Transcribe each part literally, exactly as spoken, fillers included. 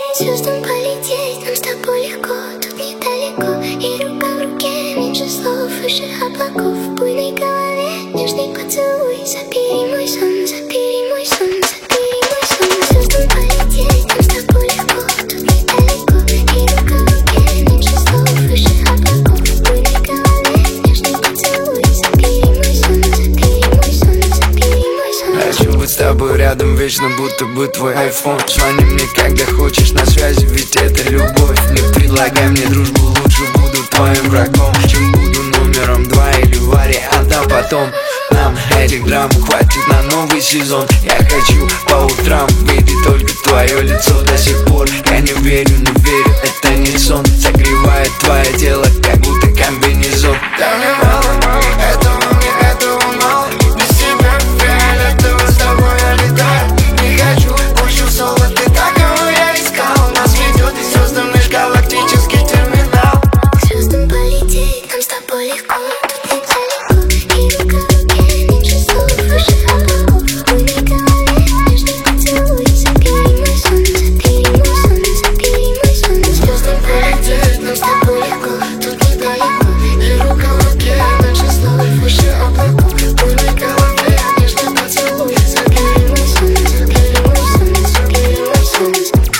Звездам полететь, нам с тобой легко, тут недалеко. И рука в руке, меньше слов, выше облаков. В буйной голове нежный поцелуй. Забери мой сон, забери мой сон, забери мой сон. Звездам полететь, нам с тобой легко, тут недалеко. И рука в руке, меньше слов, выше облаков. В буйной голове нежный поцелуй. Забери мой сон, забери мой сон, забери мой сон. Хочу быть с тобой рядом вечно, будто бы твой айфон. Звони мне, когда хочешь, на связи, ведь это любовь. Не предлагай мне дружбу, лучше буду твоим врагом, чем буду номером два или вариантом потом. Нам этих драм хватит на новый сезон. Я хочу по утрам видеть только твое лицо. До сих пор я не верю, не верю, это не сон. Согревает твое тело, как будто комбинезон. Да мне мало, мало, этого мне, этого мало. Без тебя фиолетово, с тобой я летаю. Не хочу больше соло, ты так, кого я искал. Нас ведет и звездам межгалактический терминал. К звездам полететь, нам с тобой легко, тут недалеко. И рука в руке, меньше слов, выше облаков. В буйной голове нежный поцелуй. Забери мой сон, забери мой сон, забери мой сон. К звездам полететь, нам с тобой легко, тут недалеко. И рука в руке, меньше слов, выше облаков. В буйной голове нежный поцелуй. Забери мой сон, забери мой сон, забери мой сон.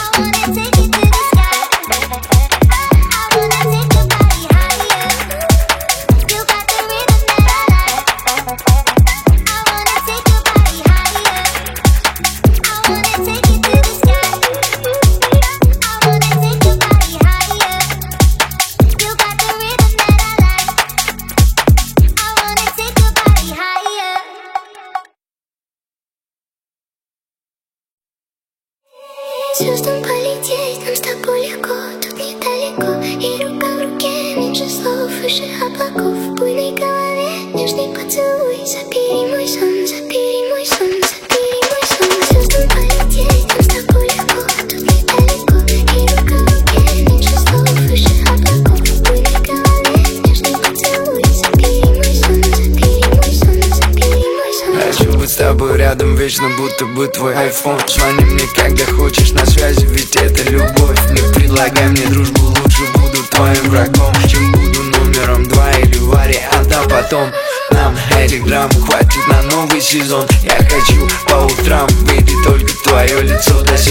Звездам полететь, нам с тобой легко, тут недалеко. И рука в руке, меньше слов, выше облаков. В буйной голове нежный поцелуй. Забери мой сон, забери мой сон, забери мой сон. Звездам полететь, нам с тобой легко, тут недалеко. И рука в руке, меньше слов, выше облаков. В буйной голове нежный поцелуй. Забери мой сон, забери мой сон, забери мой сон. Хочу быть с тобой рядом вечно, будто бы твой айфон. Звони мне, когда хочешь, на связи, ведь это любовь. Не предлагай мне дружбу, лучше буду твоим врагом, чем буду номером два или вариантом потом. Нам этих драм хватит на новый сезон. Я хочу по утрам видеть только твое лицо. До сих